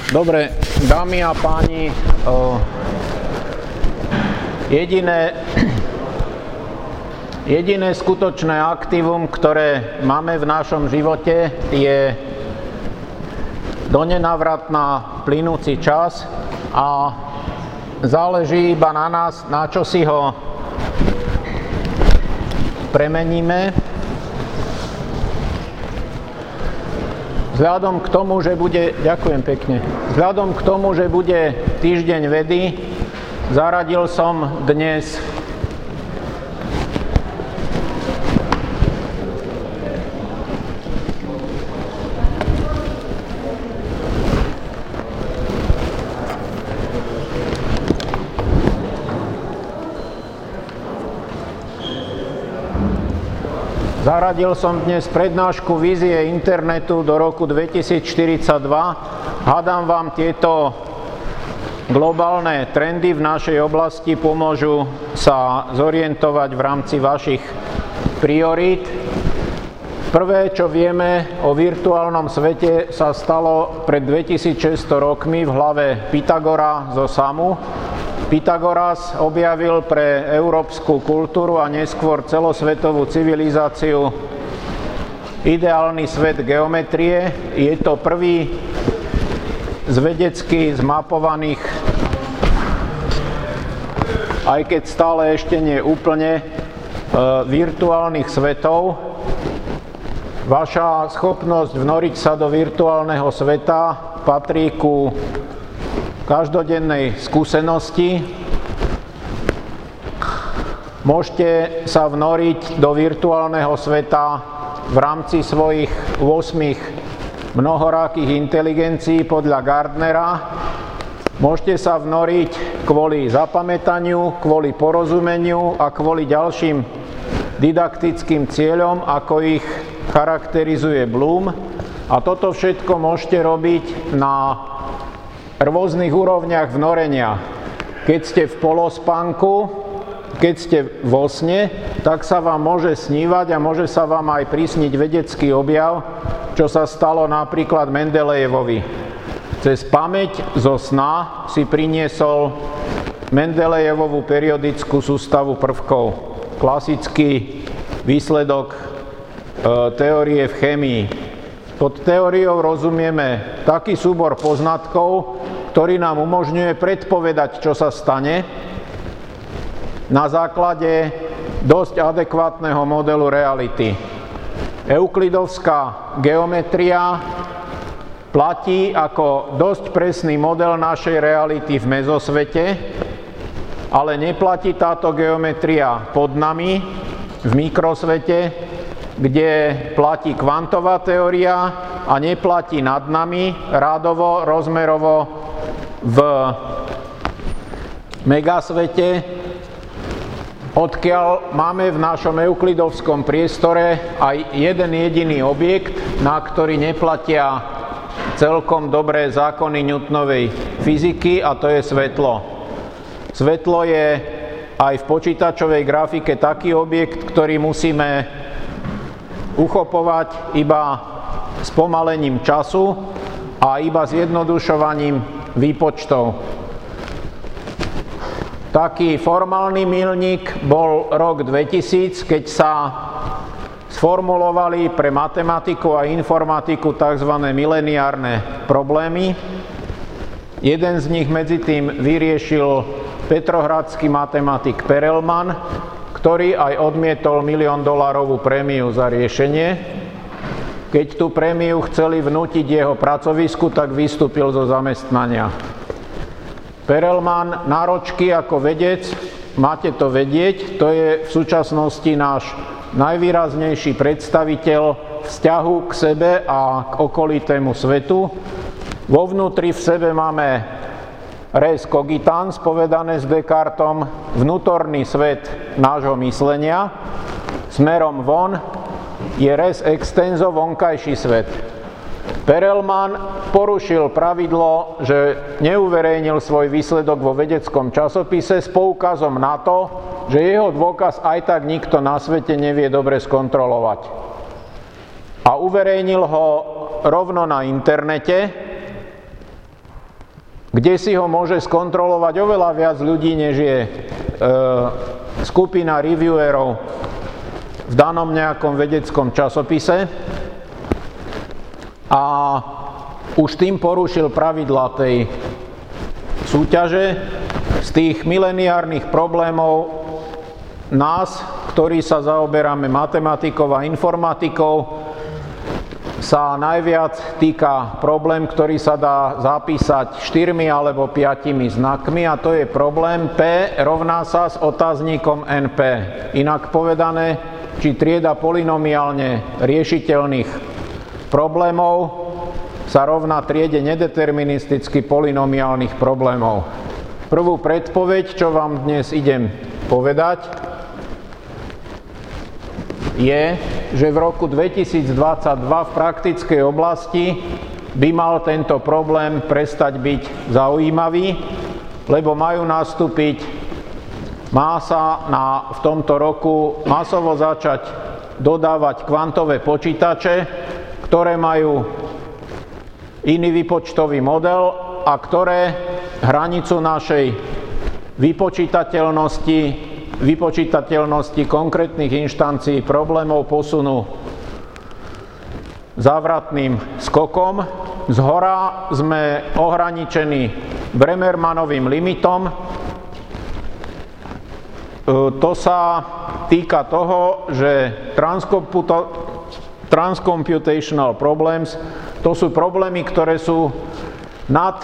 Dobre, dámy a páni, jediné skutočné aktívum, ktoré máme v našom živote, je do nenávratná plynúci čas a záleží iba na nás, na čo si ho premeníme. Vzhľadom k tomu, že bude, ďakujem pekne, vzhľadom k tomu, že bude týždeň vedy, zaradil som dnes prednášku vízie internetu do roku 2042. Hádam vám tieto globálne trendy v našej oblasti pomôžu sa zorientovať v rámci vašich priorít. Prvé, čo vieme o virtuálnom svete, sa stalo pred 2600 rokmi v hlave Pythagora zo Samu. Pythagoras objavil pre európsku kultúru a neskôr celosvetovú civilizáciu ideálny svet geometrie. Je to prvý z vedecky zmapovaných, aj keď stále ešte nie úplne, virtuálnych svetov. Vaša schopnosť vnoriť sa do virtuálneho sveta patrí ku každodennej skúsenosti. Môžete sa vnoriť do virtuálneho sveta v rámci svojich 8 mnohorakých inteligencií podľa Gardnera. Môžete sa vnoriť kvôli zapamätaniu, kvôli porozumeniu a kvôli ďalším didaktickým cieľom, ako ich charakterizuje Bloom. A toto všetko môžete robiť na rôznych úrovniach vnorenia. Keď ste v polospánku, keď ste vo sne, tak sa vám môže snívať a môže sa vám aj prisniť vedecký objav, čo sa stalo napríklad Mendelejevovi. Cez pamäť zo sna si priniesol Mendelejevovú periodickú sústavu prvkov. Klasický výsledok teórie v chémii. Pod teóriou rozumieme taký súbor poznatkov, ktorý nám umožňuje predpovedať, čo sa stane na základe dosť adekvátneho modelu reality. Euklidovská geometria platí ako dosť presný model našej reality v mezosvete, ale neplatí táto geometria pod nami v mikrosvete, kde platí kvantová teória a neplatí nad nami rádovo, rozmerovo v megasvete, odkiaľ máme v našom euklidovskom priestore aj jeden jediný objekt, na ktorý neplatia celkom dobré zákony Newtonovej fyziky, a to je svetlo. Svetlo je aj v počítačovej grafike taký objekt, ktorý musíme uchopovať iba spomalením času a iba zjednodušovaním výpočtov. Taký formálny míľnik bol rok 2000, keď sa sformulovali pre matematiku a informatiku tzv. Mileniárne problémy. Jeden z nich medzi tým vyriešil petrohradský matematik Perelman, ktorý aj odmietol $1 000 000 prémiu za riešenie. Keď tú prémiu chceli vnútiť jeho pracovisku, tak vystúpil zo zamestnania. Perelman náročky ako vedec, máte to vedieť, to je v súčasnosti náš najvýraznejší predstaviteľ vzťahu k sebe a k okolitému svetu. Vo vnútri v sebe máme res cogitans, povedané s Descartom, vnútorný svet nášho myslenia. Smerom von je res extenso, vonkajší svet. Perelman porušil pravidlo, že neuverejnil svoj výsledok vo vedeckom časopise s poukazom na to, že jeho dôkaz aj tak nikto na svete nevie dobre skontrolovať. A uverejnil ho rovno na internete kde si ho môže skontrolovať oveľa viac ľudí, než je skupina reviewerov v danom nejakom vedeckom časopise. A už tým porušil pravidlá tej súťaže. Z tých mileniárnych problémov nás, ktorí sa zaoberáme matematikou a informatikou, sa najviac týka problém, ktorý sa dá zapísať 4 alebo 5 znakmi, a to je problém P rovná sa s otáznikom NP. Inak povedané, či trieda polynomiálne riešiteľných problémov sa rovná triede nedeterministicky polynomiálnych problémov. Prvú predpoveď, čo vám dnes idem povedať, je, že v roku 2022 v praktickej oblasti by mal tento problém prestať byť zaujímavý, lebo má sa v tomto roku masovo začať dodávať kvantové počítače, ktoré majú iný výpočtový model a ktoré hranicu našej vypočítateľnosti konkrétnych inštancií problémov posunú závratným skokom. Zhora sme ohraničení Bremermanovým limitom. To sa týka toho, že transcomputational problems, to sú problémy, ktoré sú nad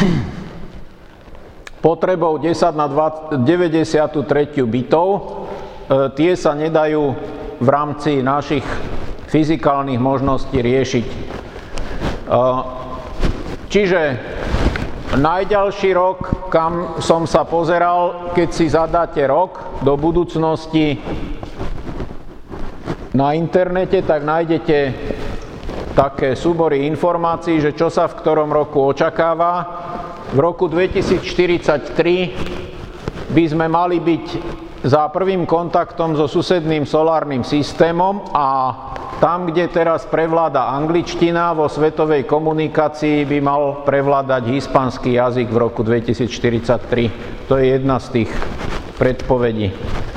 potrebou 10 na 93 bitov. Tie sa nedajú v rámci našich fyzikálnych možností riešiť. Čiže najďalší rok, kam som sa pozeral, keď si zadáte rok do budúcnosti na internete, tak nájdete také súbory informácií, že čo sa v ktorom roku očakáva. V roku 2043 by sme mali byť za prvým kontaktom so susedným solárnym systémom a tam, kde teraz prevláda angličtina, vo svetovej komunikácii by mal prevládať hispánsky jazyk v roku 2043. To je jedna z tých predpovedí.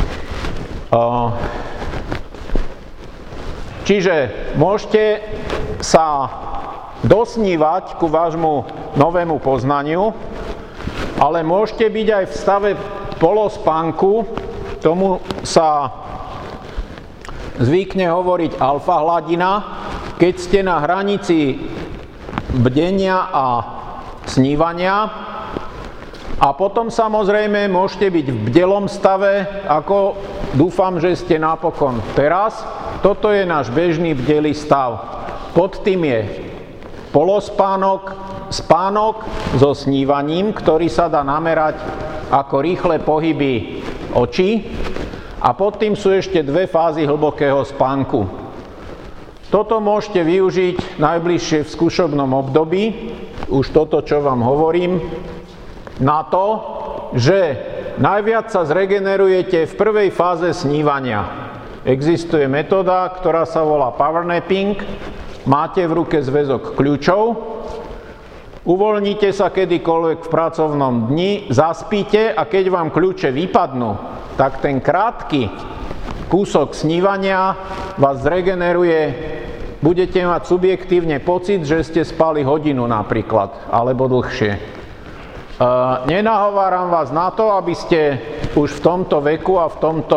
Čiže môžete sa dosnívať ku vášmu novému poznaniu, ale môžete byť aj v stave polospánku, tomu sa zvykne hovoriť alfa hladina, keď ste na hranici bdenia a snívania, a potom samozrejme môžete byť v bdelom stave, ako dúfam, že ste napokon teraz. Toto je náš bežný bdelý stav. Pod tým je polospánok, spánok so snívaním, ktorý sa dá namerať ako rýchle pohyby očí, a pod tým sú ešte dve fázy hlbokého spánku. Toto môžete využiť najbližšie v skúšobnom období, už toto, čo vám hovorím, na to, že najviac sa zregenerujete v prvej fáze snívania. Existuje metóda, ktorá sa volá powernapping. Máte v ruke zväzok kľúčov, uvoľnite sa kedykoľvek v pracovnom dni, zaspíte a keď vám kľúče vypadnú, tak ten krátky kúsok snívania vás zregeneruje. Budete mať subjektívne pocit, že ste spali hodinu napríklad, alebo dlhšie. Nenahováram vás na to, aby ste už v tomto veku a v tomto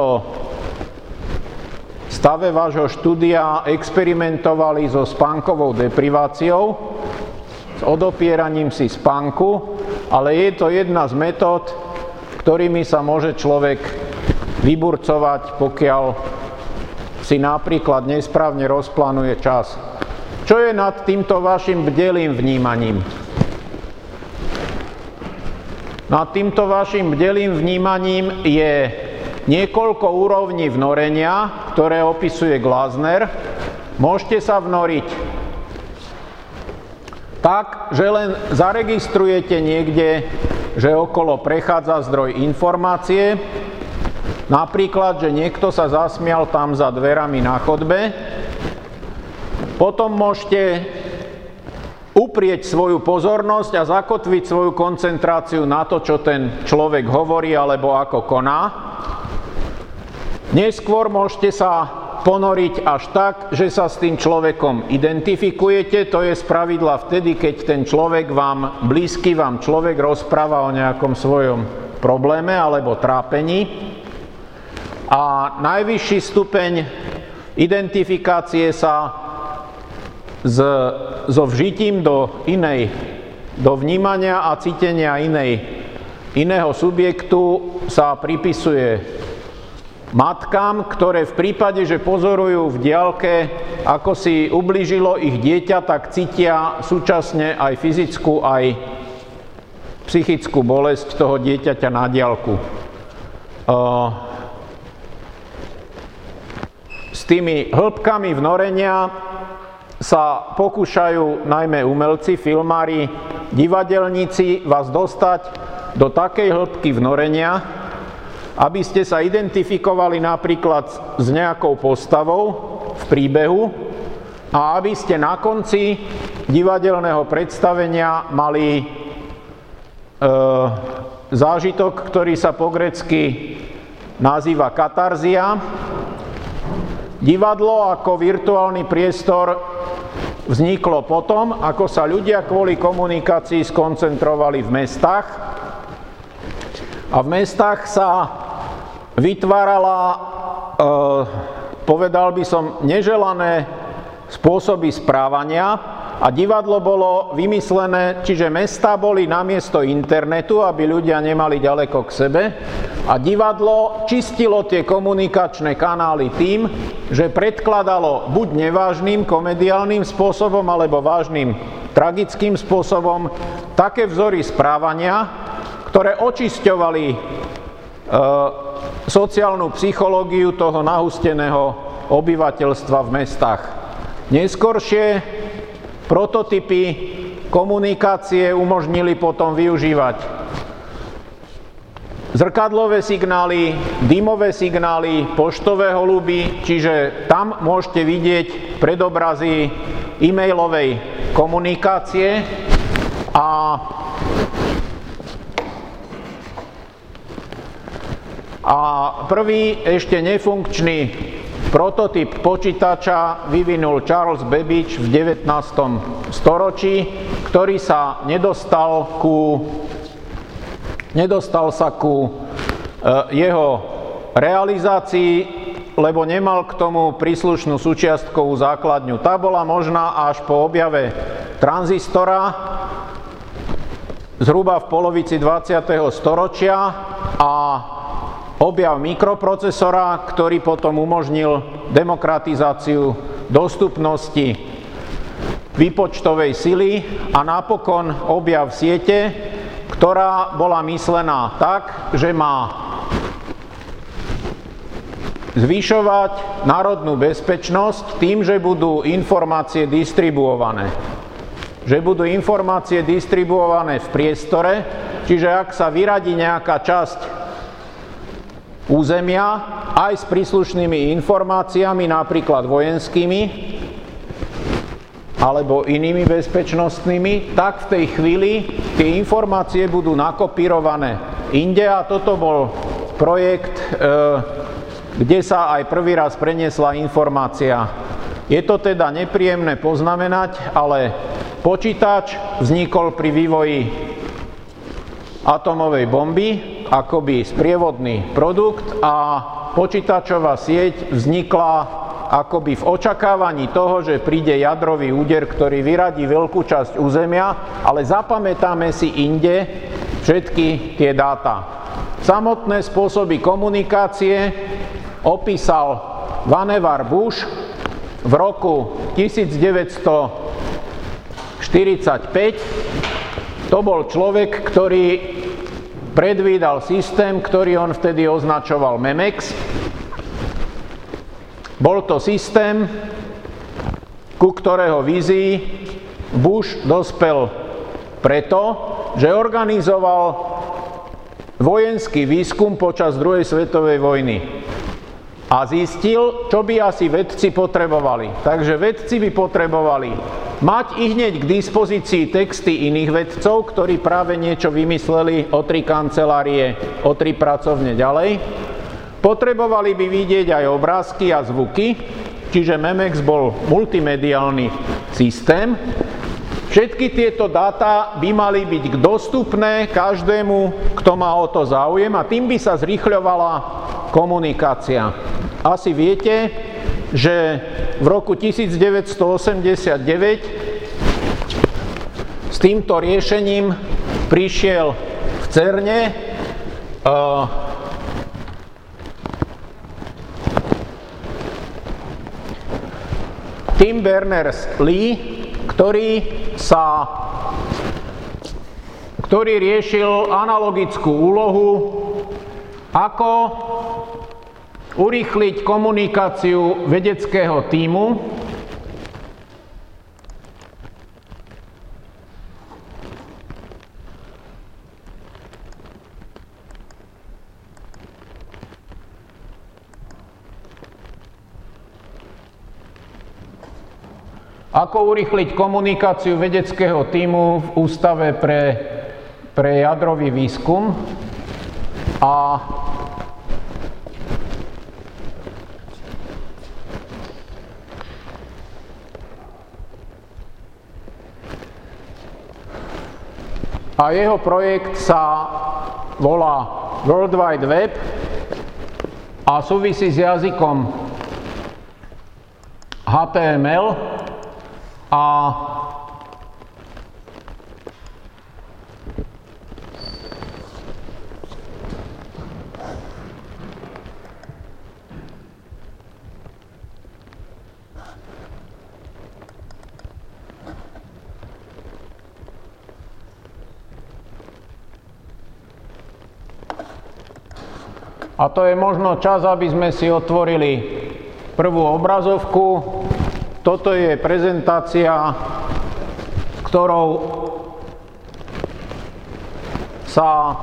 stave vášho štúdia experimentovali so spánkovou depriváciou, s odopieraním si spánku, ale je to jedna z metód, ktorými sa môže človek vyburcovať, pokiaľ si napríklad nesprávne rozplánuje čas. Čo je nad týmto vašim bdelým vnímaním? Nad týmto vašim bdelým vnímaním je niekoľko úrovní vnorenia, ktoré opisuje Glasner. Môžete sa vnoriť tak, že len zaregistrujete niekde, že okolo prechádza zdroj informácie. Napríklad, že niekto sa zasmial tam za dverami na chodbe. Potom môžete uprieť svoju pozornosť a zakotviť svoju koncentráciu na to, čo ten človek hovorí alebo ako koná. Neskôr môžete sa ponoriť až tak, že sa s tým človekom identifikujete. To je spravidla vtedy, keď ten človek vám, blízky vám človek rozpráva o nejakom svojom probléme alebo trápení. A najvyšší stupeň identifikácie sa so vžitím do vnímania a cítenia iného subjektu sa pripisuje matkám, ktoré v prípade, že pozorujú v diaľke, ako si ublížilo ich dieťa, tak cítia súčasne aj fyzickú, aj psychickú bolesť toho dieťaťa na diaľku. S tými hĺbkami vnorenia sa pokúšajú najmä umelci, filmári, divadelníci vás dostať do takej hĺbky vnorenia, aby ste sa identifikovali napríklad s nejakou postavou v príbehu a aby ste na konci divadelného predstavenia mali zážitok, ktorý sa po grécky nazýva katarzia. Divadlo ako virtuálny priestor vzniklo potom, ako sa ľudia kvôli komunikácii skoncentrovali v mestách. A v mestách sa vytvárala, povedal by som, neželané spôsoby správania a divadlo bolo vymyslené, čiže mestá boli namiesto internetu, aby ľudia nemali ďaleko k sebe, a divadlo čistilo tie komunikačné kanály tým, že predkladalo buď nevážnym komediálnym spôsobom alebo vážnym tragickým spôsobom také vzory správania, ktoré očisťovali sociálnu psychológiu toho nahusteného obyvateľstva v mestách. Neskoršie prototypy komunikácie umožnili potom využívať zrkadlové signály, dymové signály, poštové holuby, čiže tam môžete vidieť predobrazy e-mailovej komunikácie a prvý ešte nefunkčný prototyp počítača vyvinul Charles Babbage v 19. storočí, ktorý sa nedostal sa ku jeho realizácii, lebo nemal k tomu príslušnú súčiastkovú základňu. Tá bola možná až po objave tranzistora zhruba v polovici 20. storočia a objav mikroprocesora, ktorý potom umožnil demokratizáciu dostupnosti výpočtovej sily a napokon objav siete, ktorá bola myslená tak, že má zvyšovať národnú bezpečnosť tým, že budú informácie distribuované. Že budú informácie distribuované v priestore, čiže ak sa vyradí nejaká časť územia aj s príslušnými informáciami, napríklad vojenskými alebo inými bezpečnostnými, tak v tej chvíli tie informácie budú nakopírované inde a toto bol projekt, kde sa aj prvý raz preniesla informácia. Je to teda nepríjemné poznamenať, ale počítač vznikol pri vývoji atomovej bomby, akoby sprievodný produkt, a počítačová sieť vznikla akoby v očakávaní toho, že príde jadrový úder, ktorý vyradí veľkú časť územia, ale zapamätáme si inde všetky tie dáta. Samotné spôsoby komunikácie opísal Vannevar Bush v roku 1945. To bol človek, ktorý predvídal systém, ktorý on vtedy označoval Memex. Bol to systém, ku ktorého vízii Bush dospel preto, že organizoval vojenský výskum počas druhej svetovej vojny a zistil, čo by asi vedci potrebovali. Takže vedci by potrebovali mať ihneď k dispozícii texty iných vedcov, ktorí práve niečo vymysleli o 3 kancelárie, o 3 pracovne ďalej. Potrebovali by vidieť aj obrázky a zvuky, čiže Memex bol multimediálny systém. Všetky tieto dáta by mali byť dostupné každému, kto má o to záujem, a tým by sa zrýchľovala komunikácia. Asi viete, že v roku 1989 s týmto riešením prišiel v CERNe Tim Berners-Lee, ktorý riešil analogickú úlohu, ako urýchliť komunikáciu vedeckého tímu v Ústave pre jadrový výskum. A jeho projekt sa volá World Wide Web a súvisí s jazykom HTML a to je možno čas, aby sme si otvorili prvú obrazovku. Toto je prezentácia, ktorou sa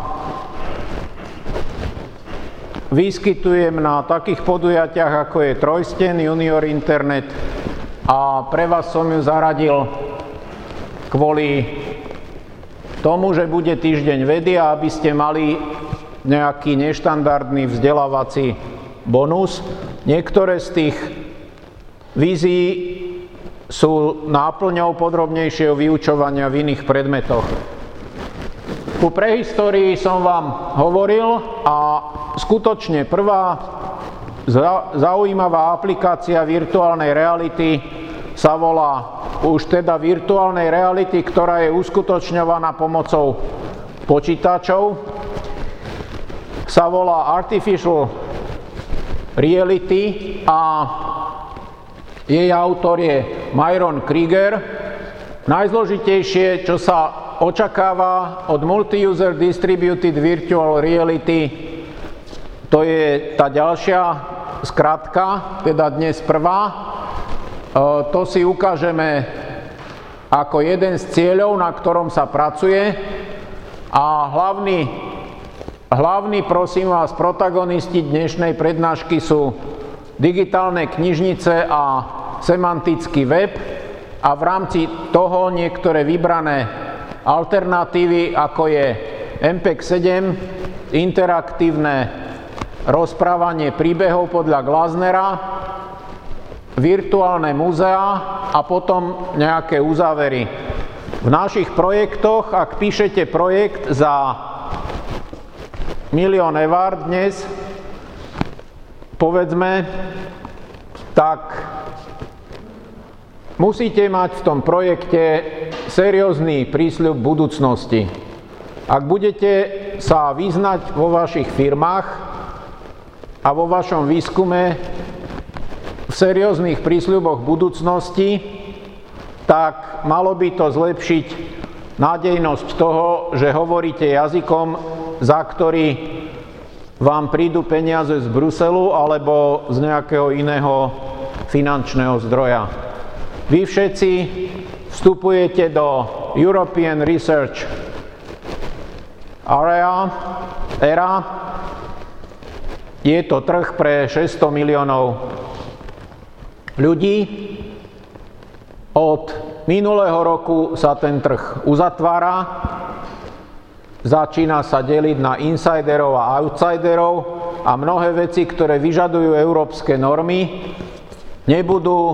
vyskytujem na takých podujatiach, ako je Trojsten, Junior Internet, a pre vás som ju zaradil kvôli tomu, že bude týždeň vedy a aby ste mali nejaký neštandardný vzdelávací bonus. Niektoré z tých vízií sú náplňou podrobnejšieho vyučovania v iných predmetoch. Ku prehistórii som vám hovoril a skutočne prvá zaujímavá aplikácia virtuálnej reality sa volá už teda virtuálnej reality, ktorá je uskutočňovaná pomocou počítačov. Sa volá Artificial Reality a jej autor je Myron Krieger. Najzložitejšie, čo sa očakáva od Multi-User Distributed Virtual Reality, to je tá ďalšia skratka, teda dnes prvá. To si ukážeme ako jeden z cieľov, na ktorom sa pracuje. A hlavní, prosím vás, protagonisti dnešnej prednášky sú digitálne knižnice a semantický web a v rámci toho niektoré vybrané alternatívy, ako je MPEG 7, interaktívne rozprávanie príbehov podľa Glasnera, virtuálne múzea a potom nejaké uzávery. V našich projektoch, ak píšete projekt za $1 000 000 dnes, povedzme, tak musíte mať v tom projekte seriózny prísľub budúcnosti. Ak budete sa vyznať vo vašich firmách a vo vašom výskume v serióznych prísľuboch budúcnosti, tak malo by to zlepšiť nádejnosť toho, že hovoríte jazykom, za ktorý vám prídu peniaze z Bruselu alebo z nejakého iného finančného zdroja. Vy všetci vstupujete do European Research Area. Je to trh pre 600 miliónov ľudí. Od minulého roku sa ten trh uzatvára, začína sa deliť na insiderov a outsiderov a mnohé veci, ktoré vyžadujú európske normy, nebudú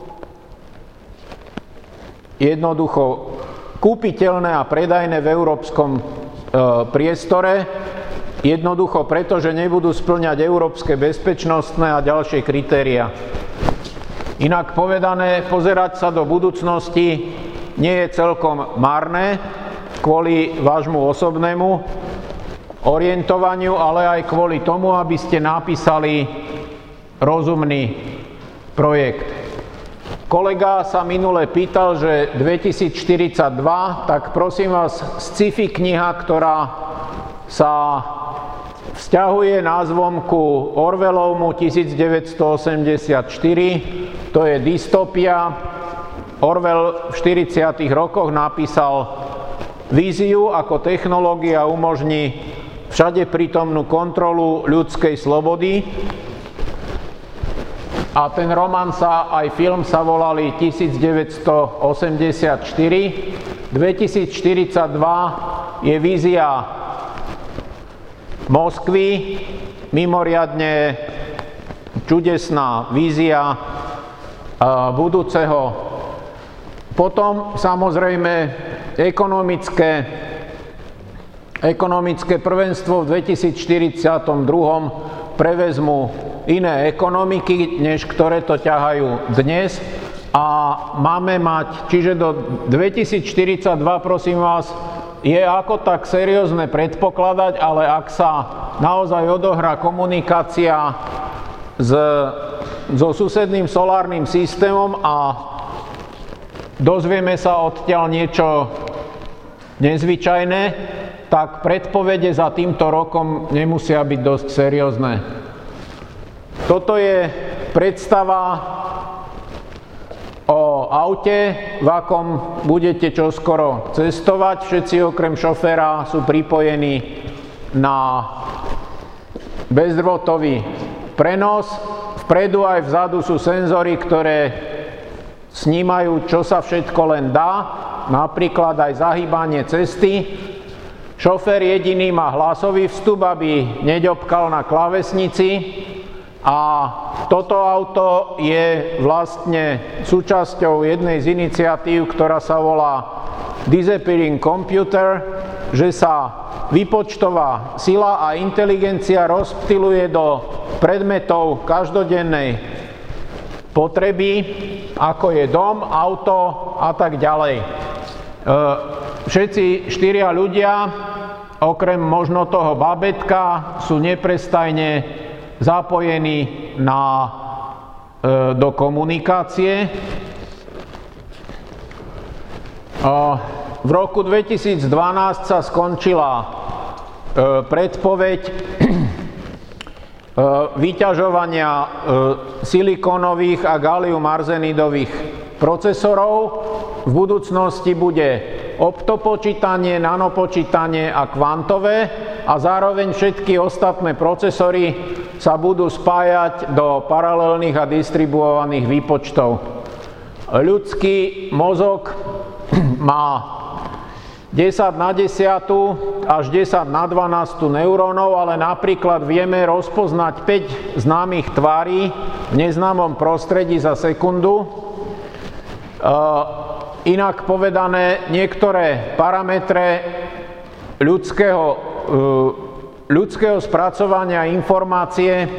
jednoducho kúpiteľné a predajné v európskom priestore, jednoducho preto, že nebudú spĺňať európske bezpečnostné a ďalšie kritériá. Inak povedané, pozerať sa do budúcnosti nie je celkom márne kvôli vášmu osobnému orientovaniu, ale aj kvôli tomu, aby ste napísali rozumný projekt. Kolega sa minule pýtal, že 2042, tak prosím vás, sci-fi kniha, ktorá sa vzťahuje názvom ku Orwellovmu 1984, to je dystopia. Orwell v 40. rokoch napísal víziu, ako technológia umožní všade prítomnú kontrolu ľudskej slobody. A ten román aj film sa volali 1984. 2042 je vízia Moskvy, mimoriadne čudesná vízia budúceho. Potom samozrejme ekonomické prvenstvo v 2042 prevezmu iné ekonomiky, než ktoré to ťahajú dnes. A máme mať, čiže do 2042, prosím vás, je ako tak seriózne predpokladať, ale ak sa naozaj odohrá komunikácia so susedným solárnym systémom a dozvieme sa odtiaľ niečo nezvyčajné, tak predpovede za týmto rokom nemusia byť dosť seriózne. Toto je predstava o aute, v akom budete čoskoro cestovať. Všetci okrem šoféra sú pripojení na bezdrôtový prenos. Vpredu aj vzadu sú senzory, ktoré snímajú, čo sa všetko len dá, napríklad aj zahýbanie cesty. Šofér jediný má hlasový vstup, aby neďobkal na klávesnici. A toto auto je vlastne súčasťou jednej z iniciatív, ktorá sa volá Disappearing Computer, že sa výpočtová sila a inteligencia rozptyluje do predmetov každodennej potreby, ako je dom, auto a tak ďalej. Všetci štyria ľudia, okrem možno toho bábätka, sú neprestajne zapojení do komunikácie. V roku 2012 sa skončila predpoveď vyťažovania silikónových a gallium arzenidových procesorov. V budúcnosti bude optopočítanie, nanopočítanie a kvantové a zároveň všetky ostatné procesory sa budú spájať do paralelných a distribuovaných výpočtov. Ľudský mozog má 10 na 10 až 10 na 12 neurónov, ale napríklad vieme rozpoznať 5 známych tvári v neznámom prostredí za sekundu. Inak povedané, niektoré parametre ľudského spracovania informácie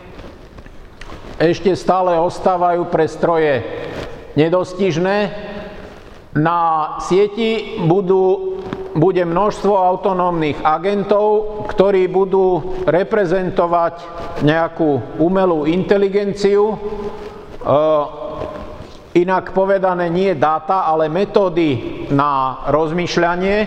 ešte stále ostávajú pre stroje nedostižné. Na sieti bude množstvo autonómnych agentov, ktorí budú reprezentovať nejakú umelú inteligenciu. Inak povedané, nie dáta, ale metódy na rozmýšľanie.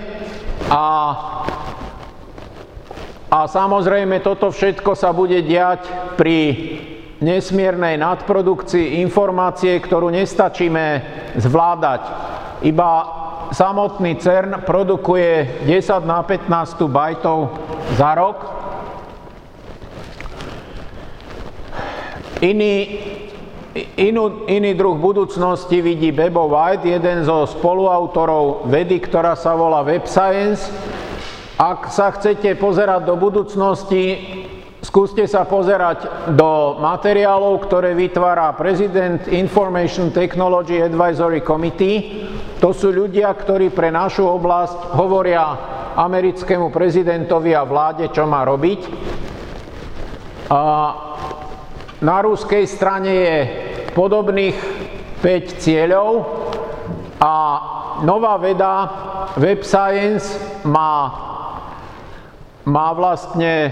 A samozrejme toto všetko sa bude diať pri nesmiernej nadprodukcii informácie, ktorú nestačíme zvládať. Iba samotný CERN produkuje 10 na 15 bajtov za rok. Iný druh budúcnosti vidí Bebo White, jeden zo spoluautorov vedy, ktorá sa volá Web Science. Ak sa chcete pozerať do budúcnosti, skúste sa pozerať do materiálov, ktoré vytvára President Information Technology Advisory Committee. To sú ľudia, ktorí pre našu oblasť hovoria americkému prezidentovi a vláde, čo má robiť. Na ruskej strane je podobných 5 cieľov a nová veda, Web Science, má vlastne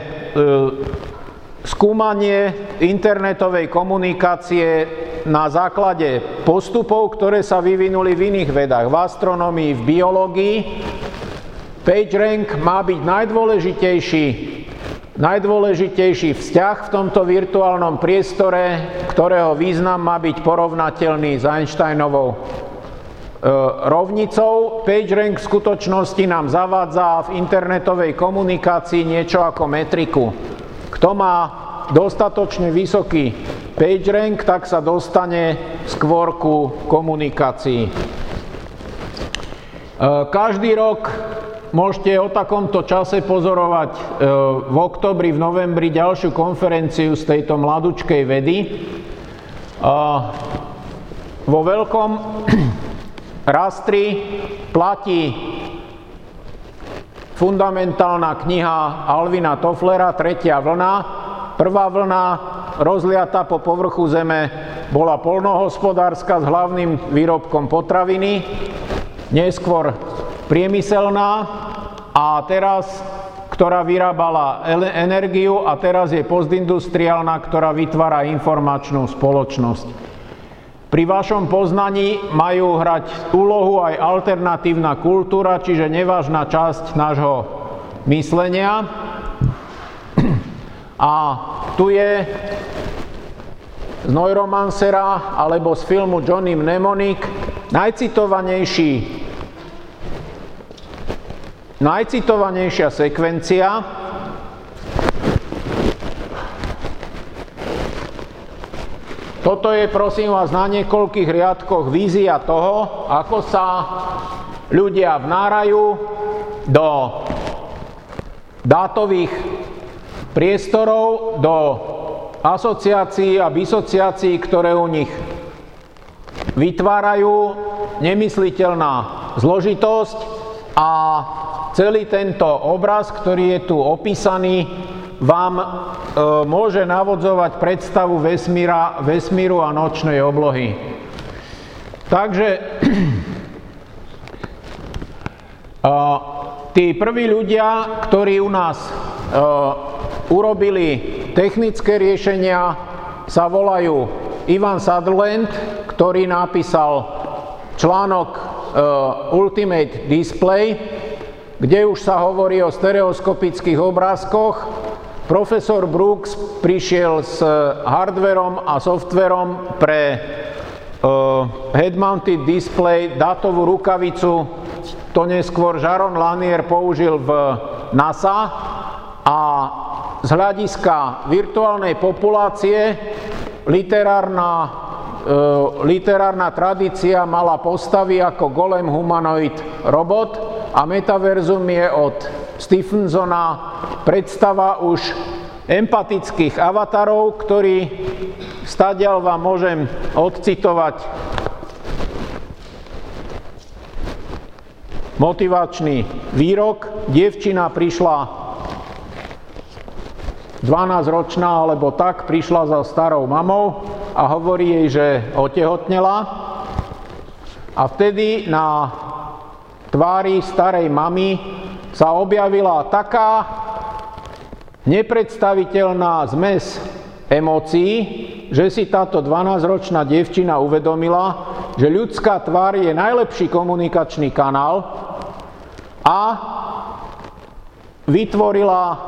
skúmanie internetovej komunikácie na základe postupov, ktoré sa vyvinuli v iných vedách, v astronómii, v biológii. PageRank má byť najdôležitejší vzťah v tomto virtuálnom priestore, ktorého význam má byť porovnateľný s Einsteinovou rovnicou. PageRank v skutočnosti nám zavádza v internetovej komunikácii niečo ako metriku. Kto má dostatočne vysoký PageRank, tak sa dostane skôr ku komunikácii. Každý rok môžete o takomto čase pozorovať v októbri, v novembri ďalšiu konferenciu z tejto mladúčkej vedy. Vo veľkom rastri platí fundamentálna kniha Alvina Tofflera, Tretia vlna. Prvá vlna, rozliata po povrchu Zeme, bola poľnohospodárska s hlavným výrobkom potraviny, neskôr priemyselná a teraz, ktorá vyrábala energiu, a teraz je postindustriálna, ktorá vytvára informačnú spoločnosť. Pri vašom poznaní majú hrať úlohu aj alternatívna kultúra, čiže nevážna časť nášho myslenia. A tu je z Neuromancera alebo z filmu Johnny Mnemonic najcitovanejšia sekvencia. Toto je, prosím vás, na niekoľkých riadkoch vízia toho, ako sa ľudia vnárajú do dátových priestorov, do asociácií a disociácií, ktoré u nich vytvárajú nemysliteľná zložitosť, a celý tento obraz, ktorý je tu opísaný, vám môže navodzovať predstavu vesmíru a nočnej oblohy. Takže tí prví ľudia, ktorí u nás urobili technické riešenia, sa volajú Ivan Sutherland, ktorý napísal článok Ultimate Display, kde už sa hovorí o stereoskopických obrázkoch. Profesor Brooks prišiel s hardverom a softverom pre head-mounted display, dátovú rukavicu. To neskôr Jaron Lanier použil v NASA a z hľadiska virtuálnej populácie literárna tradícia mala postavy ako golem humanoid robot a metaverzum je od Stephensona predstava už empatických avatarov, ktorí stadiaľ vám môžem odcitovať motivačný výrok. Dievčina prišla 12-ročná alebo tak, prišla za starou mamou a hovorí jej, že otehotnela. A vtedy na tvári starej mamy sa objavila taká nepredstaviteľná zmes emócií, že si táto 12-ročná dievčina uvedomila, že ľudská tvár je najlepší komunikačný kanál a vytvorila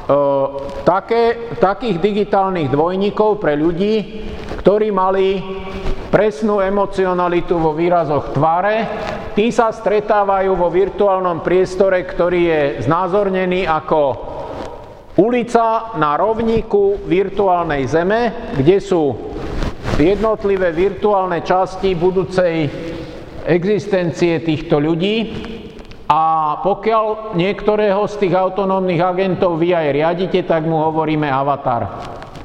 takých digitálnych dvojníkov pre ľudí, ktorí mali presnú emocionalitu vo výrazoch tváre. Tí sa stretávajú vo virtuálnom priestore, ktorý je znázornený ako ulica na rovníku virtuálnej Zeme, kde sú jednotlivé virtuálne časti budúcej existencie týchto ľudí a pokiaľ niektorého z tých autonómnych agentov vy aj riadite, tak mu hovoríme avatar.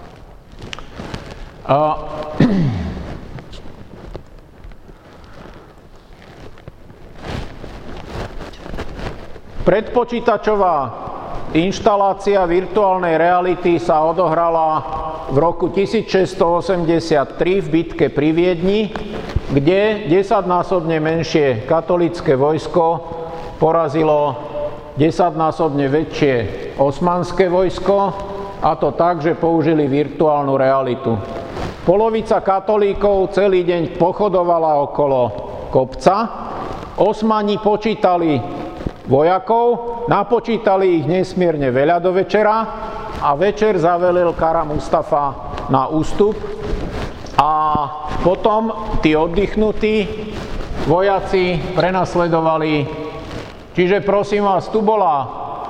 Predpočítačová inštalácia virtuálnej reality sa odohrala v roku 1683 v bitke pri Viedni, kde 10-násobne menšie katolícke vojsko porazilo 10-násobne väčšie osmanské vojsko, a to tak, že použili virtuálnu realitu. Polovica katolíkov celý deň pochodovala okolo kopca, Osmani počítali vojakov, napočítali ich nesmierne veľa do večera a večer zavelil Kara Mustafa na ústup a potom tí oddychnutí vojaci prenasledovali. Čiže prosím vás, tu bola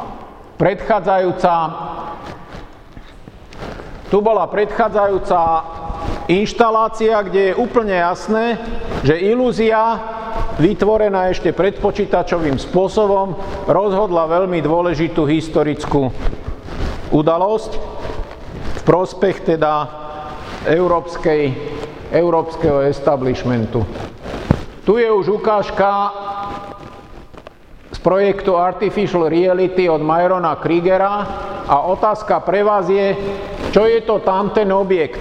predchádzajúca inštalácia, kde je úplne jasné, že ilúzia vytvorená ešte predpočítačovým spôsobom rozhodla veľmi dôležitú historickú udalosť v prospech teda európskeho establishmentu. Tu je už ukážka z projektu Artificial Reality od Myrona Kriegera a otázka pre vás je, čo je to tamten objekt,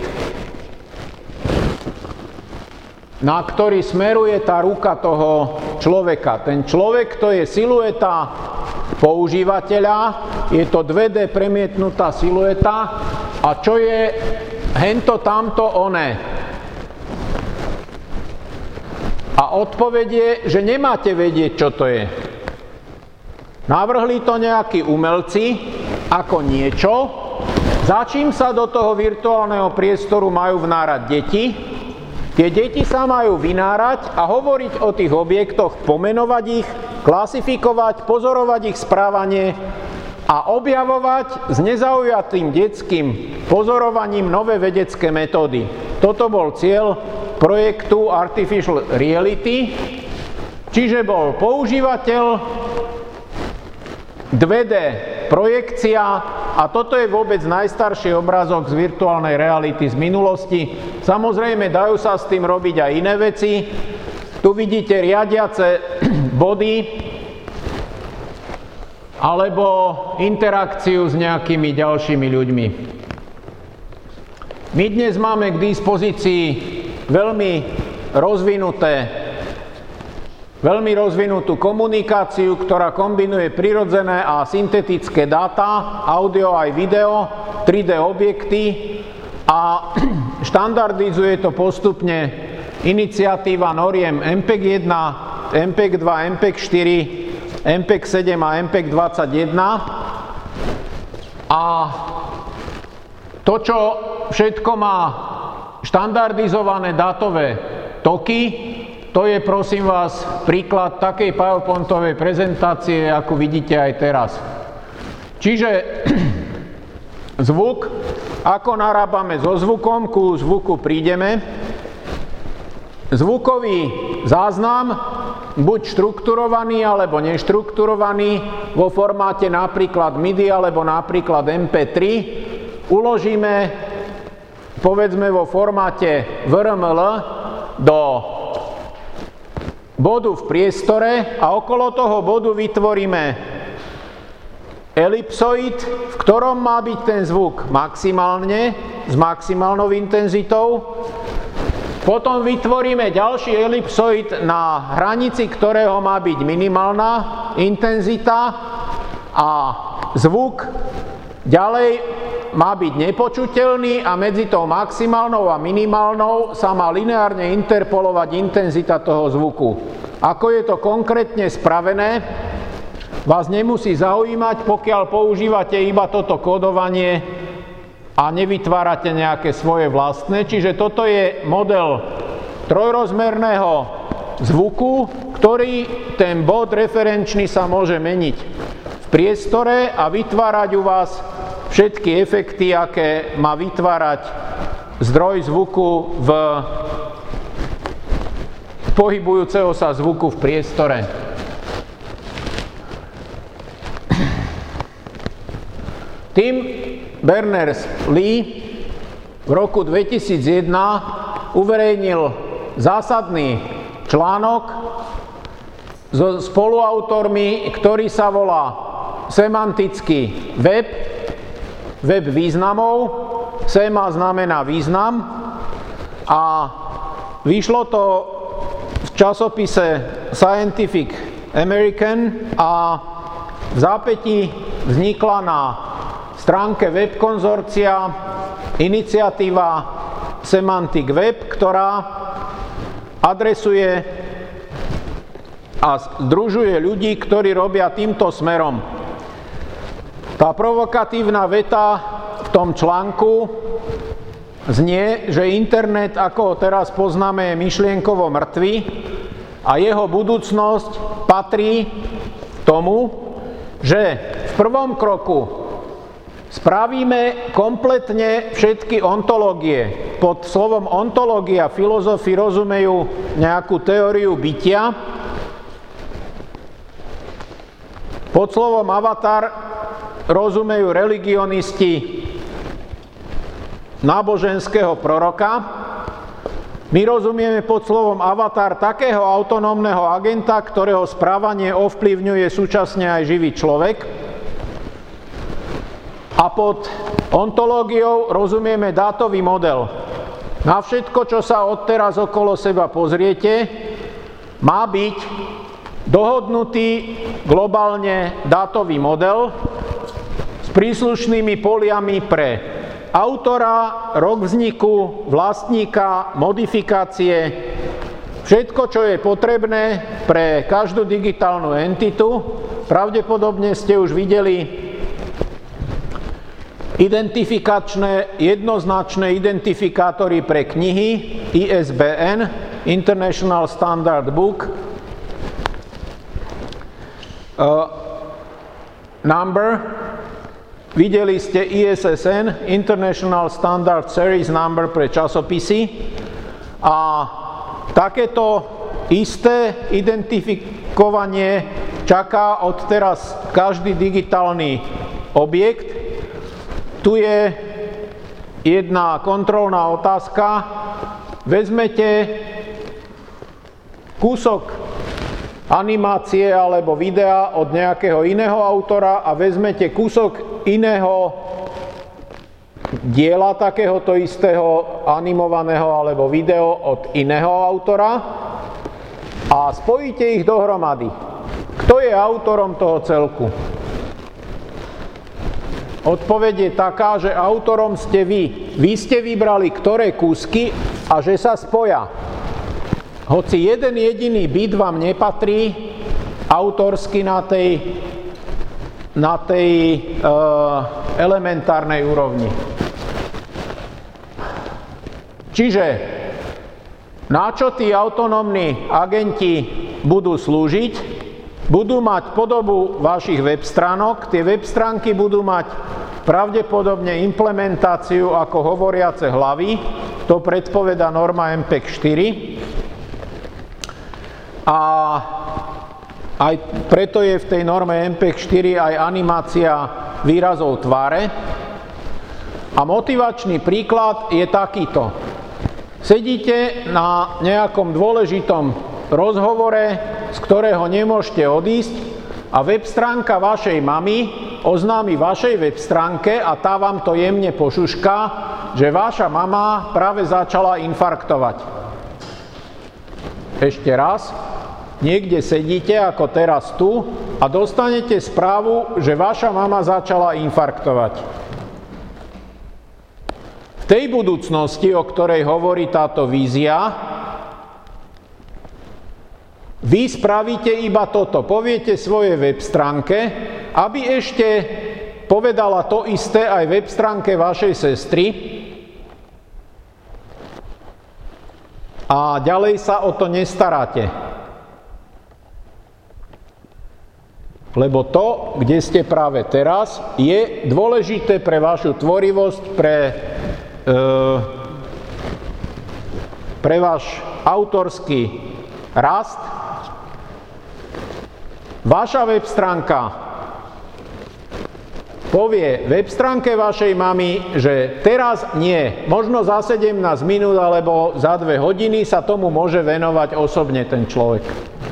na ktorý smeruje tá ruka toho človeka. Ten človek, to je silueta používateľa, je to 2D premietnutá silueta a čo je hento tamto oné. A odpoveď je, že nemáte vedieť, čo to je. Navrhli to nejakí umelci ako niečo, za čím sa do toho virtuálneho priestoru majú vnárať deti. Tie deti sa majú vynárať a hovoriť o tých objektoch, pomenovať ich, klasifikovať, pozorovať ich správanie a objavovať s nezaujatým detským pozorovaním nové vedecké metódy. Toto bol cieľ projektu Artificial Reality, čiže bol používateľ, 2D projekcia a toto je vôbec najstarší obrázok z virtuálnej reality z minulosti. Samozrejme, dajú sa s tým robiť aj iné veci. Tu vidíte riadiace body alebo interakciu s nejakými ďalšími ľuďmi. My dnes máme k dispozícii veľmi rozvinutú komunikáciu, ktorá kombinuje prirodzené a syntetické dáta, audio aj video, 3D objekty a štandardizuje to postupne iniciatíva noriem MPEG 1, MPEG 2, MPEG 4, MPEG 7 a MPEG 21. A to, čo všetko má štandardizované dátové toky, to je, prosím vás, príklad takej PowerPointovej prezentácie, ako vidíte aj teraz. Čiže zvuk, ako narábame so zvukom, ku zvuku prídeme. Zvukový záznam, buď štrukturovaný alebo neštrukturovaný, vo formáte napríklad MIDI alebo napríklad MP3, uložíme, povedzme, vo formáte VRML do bodu v priestore a okolo toho bodu vytvoríme elipsoid, v ktorom má byť ten zvuk maximálne, s maximálnou intenzitou. Potom vytvoríme ďalší elipsoid, na hranici ktorého má byť minimálna intenzita a zvuk ďalej má byť nepočuteľný a medzi tou maximálnou a minimálnou sa má lineárne interpolovať intenzita toho zvuku. Ako je to konkrétne spravené, vás nemusí zaujímať, pokiaľ používate iba toto kódovanie a nevytvárate nejaké svoje vlastné. Čiže toto je model trojrozmerného zvuku, ktorý ten bod referenčný sa môže meniť v priestore a vytvárať u vás všetky efekty, aké má vytvárať zdroj zvuku v pohybujúceho sa zvuku v priestore. Tim Berners-Lee v roku 2001 uverejnil zásadný článok so spoluautormi, ktorý sa volá Semantický web, web významov. Sema znamená význam a vyšlo to v časopise Scientific American a v zápätí vznikla na stránke web konzorcia iniciatíva Semantic Web, ktorá adresuje a združuje ľudí, ktorí robia týmto smerom. Tá provokatívna veta v tom článku znie, že internet, ako ho teraz poznáme, je myšlienkovo mŕtvy a jeho budúcnosť patrí tomu, že v prvom kroku spravíme kompletne všetky ontológie. Pod slovom ontológia filozofi rozumejú nejakú teóriu bytia. Pod slovom avatar rozumejú religionisti náboženského proroka. My rozumieme pod slovom avatar takého autonómneho agenta, ktorého správanie ovplyvňuje súčasne aj živý človek. A pod ontológiou rozumieme dátový model. Na všetko, čo sa odteraz okolo seba pozriete, má byť dohodnutý globálne dátový model s príslušnými poliami pre autora, rok vzniku, vlastníka, modifikácie, všetko, čo je potrebné pre každú digitálnu entitu. Pravdepodobne ste už videli identifikačné, jednoznačné identifikátory pre knihy ISBN, International Standard Book Number. Videli ste ISSN, International Standard Series Number pre časopisy. A takéto isté identifikovanie čaká odteraz každý digitálny objekt. Tu je jedna kontrolná otázka. Vezmete kúsok animácie alebo videa od nejakého iného autora a vezmete kúsok iného diela takéhoto istého animovaného alebo video od iného autora a spojíte ich dohromady. Kto je autorom toho celku? Odpoveď je taká, že autorom ste vy. Vy ste vybrali, ktoré kúsky a že sa spoja. Hoci jeden jediný bit vám nepatrí autorsky na tej elementárnej úrovni. Čiže na čo tí autonómni agenti budú slúžiť? Budú mať podobu vašich web stránok. Tie web stránky budú mať pravdepodobne implementáciu ako hovoriace hlavy. To predpoveda norma MPEG 4. A aj preto je v tej norme MPEG 4 aj animácia výrazov tváre. A motivačný príklad je takýto. Sedíte na nejakom dôležitom rozhovore, z ktorého nemôžete odísť a web stránka vašej mamy oznámi vašej web stránke a tá vám to jemne pošušká, že vaša mama práve začala infarktovať. Ešte raz, niekde sedíte ako teraz tu a dostanete správu, že vaša mama začala infarktovať. V tej budúcnosti, o ktorej hovorí táto vízia, vy spravíte iba toto. Poviete svojej web stránke, aby ešte povedala to isté aj web stránke vašej sestry a ďalej sa o to nestaráte. Lebo to, kde ste práve teraz, je dôležité pre vašu tvorivosť, pre pre váš autorský rast. Vaša web stránka povie web stránke vašej mamy, že teraz nie, možno za 17 minút alebo za 2 hodiny sa tomu môže venovať osobne ten človek.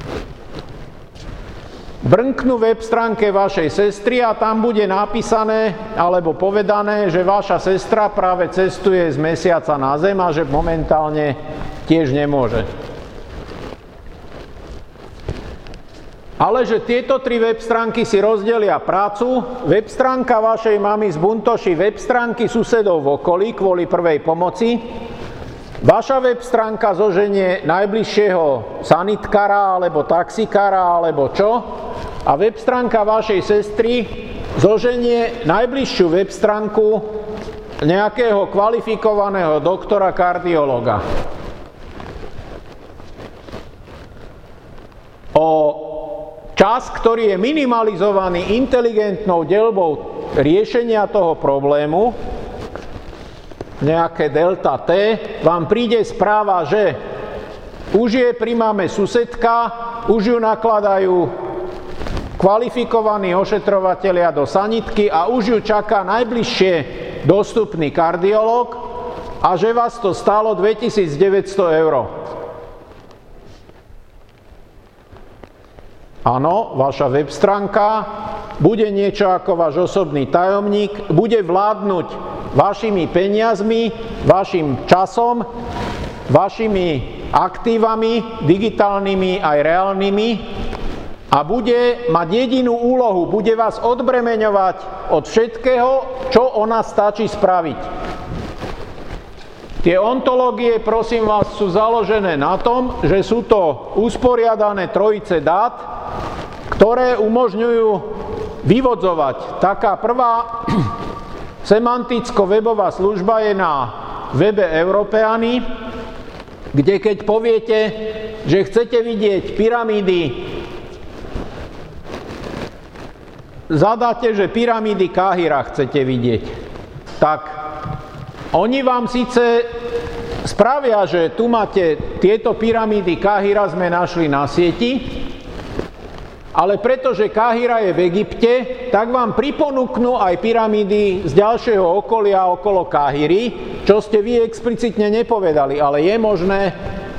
Brnknú web stránke vašej sestry a tam bude napísané alebo povedané, že vaša sestra práve cestuje z mesiaca na Zem a že momentálne tiež nemôže. Ale že tieto 3 web stránky si rozdelia prácu, web stránka vašej mamy zbuntoší web stránky susedov v okolí kvôli prvej pomoci, vaša web stránka zoženie najbližšieho sanitkara alebo taxikára alebo čo a web stránka vašej sestry zoženie najbližšiu web stránku nejakého kvalifikovaného doktora kardiológa. O čas, ktorý je minimalizovaný inteligentnou deľbou riešenia toho problému, nejaké delta T, vám príde správa, že už je pri mame susedka, už ju nakladajú kvalifikovaní ošetrovatelia do sanitky a už ju čaká najbližšie dostupný kardiológ a že vás to stálo 2900 eur. Áno, vaša web stránka bude niečo ako váš osobný tajomník, bude vládnuť vašimi peniazmi, vašim časom, vašimi aktívami, digitálnymi aj reálnymi a bude mať jedinú úlohu, bude vás odbremeňovať od všetkého, čo ona stačí spraviť. Tie ontológie, prosím vás, sú založené na tom, že sú to usporiadané trojice dát, ktoré umožňujú vyvodzovať. Taká prvá semanticko-webová služba je na webe Europeany, kde keď poviete, že chcete vidieť pyramídy, zadáte, že pyramídy Káhira chcete vidieť, tak oni vám síce spravia, že tu máte tieto pyramídy Káhira, sme našli na sieti, ale pretože Káhira je v Egypte, tak vám priponúknú aj pyramídy z ďalšieho okolia okolo Káhiry, čo ste vy explicitne nepovedali, ale je možné.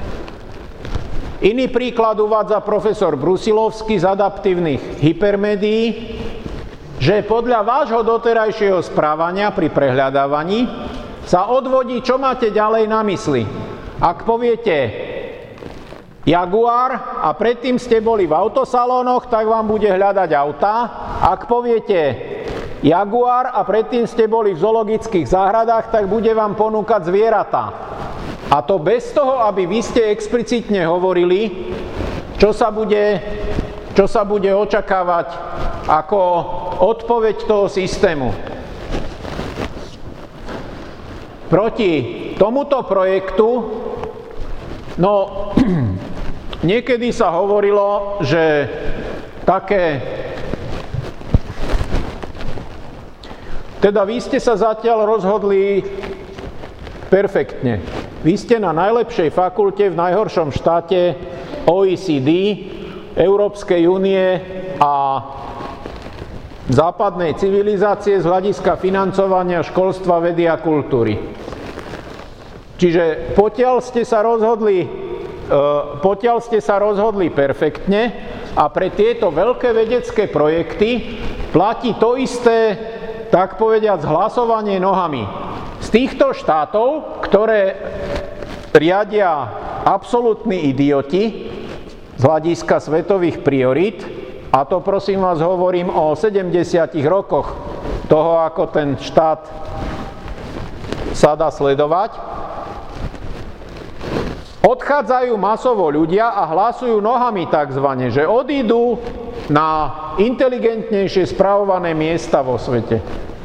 Iný príklad uvádza profesor Brusilovský z adaptívnych hypermédií, že podľa vášho doterajšieho správania pri prehľadávaní sa odvodí, čo máte ďalej na mysli. Ak poviete Jaguar a predtým ste boli v autosalónoch, tak vám bude hľadať autá. Ak poviete Jaguar a predtým ste boli v zoologických záhradách, tak bude vám ponúkať zvieratá. A to bez toho, aby vy ste explicitne hovorili, čo sa bude očakávať ako odpoveď toho systému. Proti tomuto projektu, niekedy sa hovorilo, že teda vy ste sa zatiaľ rozhodli perfektne. Vy ste na najlepšej fakulte v najhoršom štáte OECD, Európskej únie a západnej civilizácie z hľadiska financovania školstva, vedy a kultúry. Čiže potiaľ ste sa rozhodli perfektne a pre tieto veľké vedecké projekty platí to isté, tak povediac, hlasovanie nohami. Z týchto štátov, ktoré riadia absolútni idioti z hľadiska svetových priorít, a to prosím vás hovorím o 70 rokoch toho, ako ten štát sa dá sledovať, odchádzajú masovo ľudia a hlasujú nohami takzvané, že odídu na inteligentnejšie spravované miesta vo svete.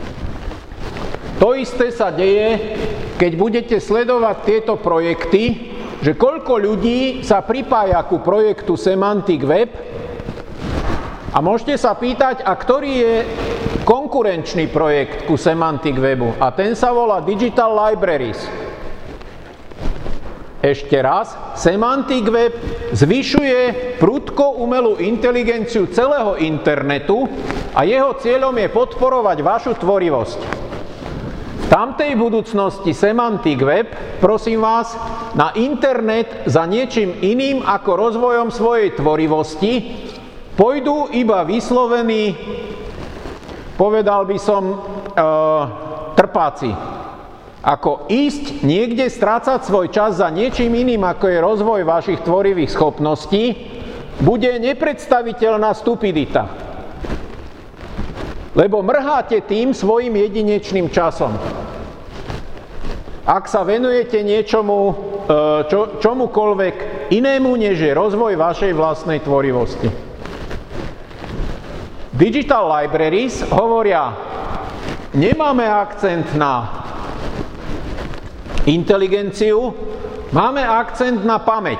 To isté sa deje, keď budete sledovať tieto projekty, že koľko ľudí sa pripája ku projektu Semantic Web a môžete sa pýtať, a ktorý je konkurenčný projekt ku Semantic Webu, a ten sa volá Digital Libraries. Ešte raz, Semantic Web zvyšuje prudko umelú inteligenciu celého internetu a jeho cieľom je podporovať vašu tvorivosť. V tamtej budúcnosti Semantic Web, prosím vás, na internet za niečím iným ako rozvojom svojej tvorivosti pôjdu iba vyslovení, povedal by som, trpáci. Ako ísť niekde, strácať svoj čas za niečím iným, ako je rozvoj vašich tvorivých schopností, bude nepredstaviteľná stupidita. Lebo mrháte tým svojim jedinečným časom. Ak sa venujete niečomu, čomukoľvek inému, než je rozvoj vašej vlastnej tvorivosti. Digital libraries hovoria, nemáme akcent na inteligenciu, máme akcent na pamäť.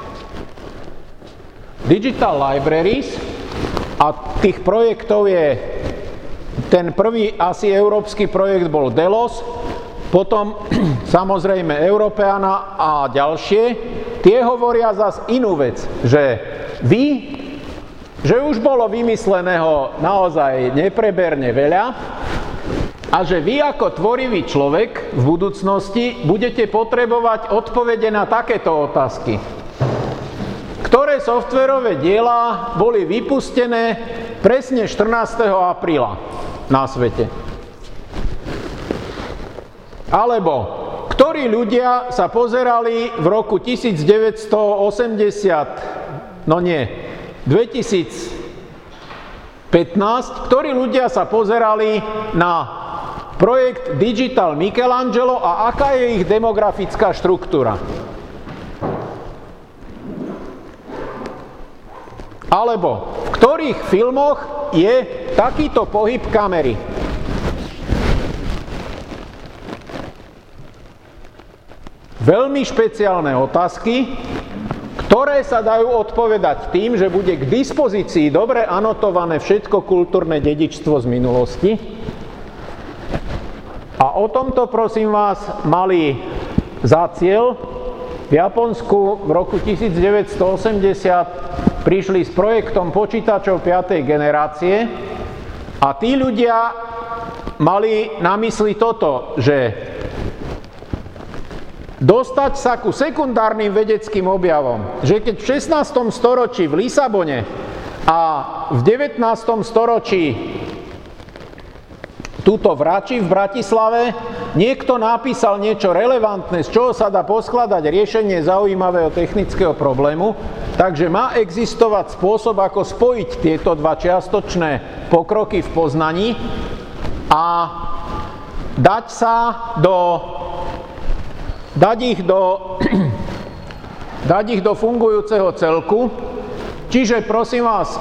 Digital libraries, a tých projektov je, ten prvý asi európsky projekt bol Delos, potom samozrejme Európeana a ďalšie, tie hovoria zas inú vec, že už bolo vymysleného naozaj nepreberne veľa, a že vy ako tvorivý človek v budúcnosti budete potrebovať odpovede na takéto otázky. Ktoré softverové diela boli vypustené presne 14. apríla na svete? Alebo ktorí ľudia sa pozerali v roku 2015, ktorí ľudia sa pozerali na projekt Digital Michelangelo a aká je ich demografická štruktúra. Alebo v ktorých filmoch je takýto pohyb kamery. Veľmi špeciálne otázky, ktoré sa dajú odpovedať tým, že bude k dispozícii dobre anotované všetko kultúrne dedičstvo z minulosti. A o tomto, prosím vás, mali za cieľ v Japonsku v roku 1980 prišli s projektom počítačov 5. generácie a tí ľudia mali na mysli toto, že dostať sa ku sekundárnym vedeckým objavom, že keď v 16. storočí v Lisabone a v 19. storočí tuto v Rači v Bratislave niekto napísal niečo relevantné, z čoho sa dá poskladať riešenie zaujímavého technického problému, takže má existovať spôsob, ako spojiť tieto dva čiastočné pokroky v poznaní a dať ich do fungujúceho celku. Čiže prosím vás,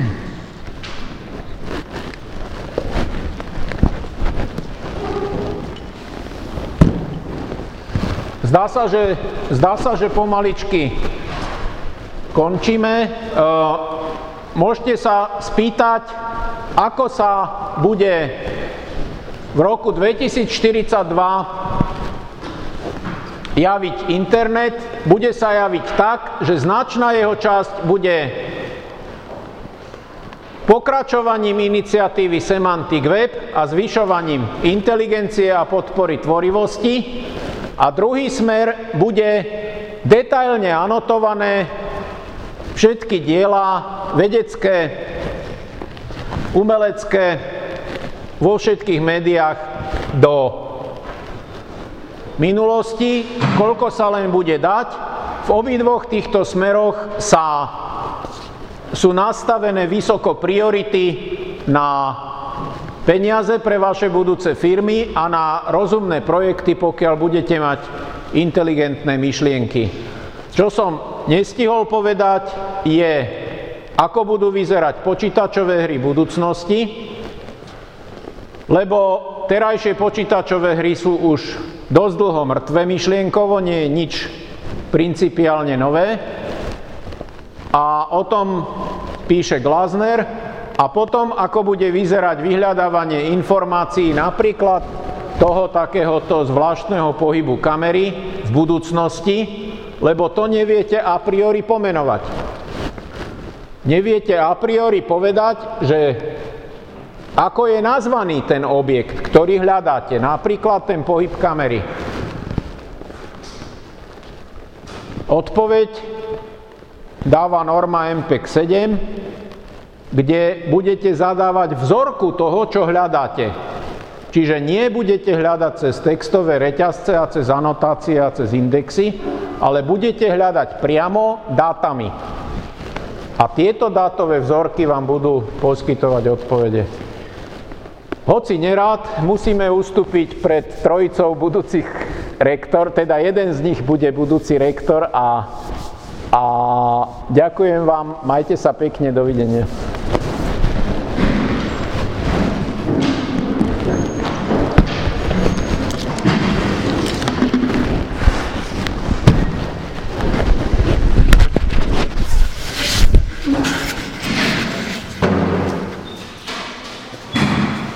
Zdá sa, že pomaličky končíme. Môžete sa spýtať, ako sa bude v roku 2042 javiť internet. Bude sa javiť tak, že značná jeho časť bude pokračovaním iniciatívy Semantic Web a zvyšovaním inteligencie a podpory tvorivosti. A druhý smer bude detailne anotované všetky diela vedecké, umelecké vo všetkých médiách do minulosti, koľko sa len bude dať. V obidvoch týchto smeroch sú nastavené vysoko priority na peniaze pre vaše budúce firmy a na rozumné projekty, pokiaľ budete mať inteligentné myšlienky. Čo som nestihol povedať, je, ako budú vyzerať počítačové hry budúcnosti, lebo terajšie počítačové hry sú už dosť dlho mŕtve myšlienkovo, nie je nič principiálne nové. A o tom píše Glasner. A potom, ako bude vyzerať vyhľadávanie informácií, napríklad toho takéhoto zvláštneho pohybu kamery v budúcnosti, lebo to neviete a priori pomenovať. Neviete a priori povedať, že ako je nazvaný ten objekt, ktorý hľadáte, napríklad ten pohyb kamery. Odpoveď dáva norma MPEG 7, kde budete zadávať vzorku toho, čo hľadáte. Čiže nie budete hľadať cez textové reťazce a cez anotácie a cez indexy, ale budete hľadať priamo dátami. A tieto dátové vzorky vám budú poskytovať odpovede. Hoci nerád, musíme ustúpiť pred trojicou budúcich rektor, teda jeden z nich bude budúci rektor a ďakujem vám, majte sa pekne, dovidenia.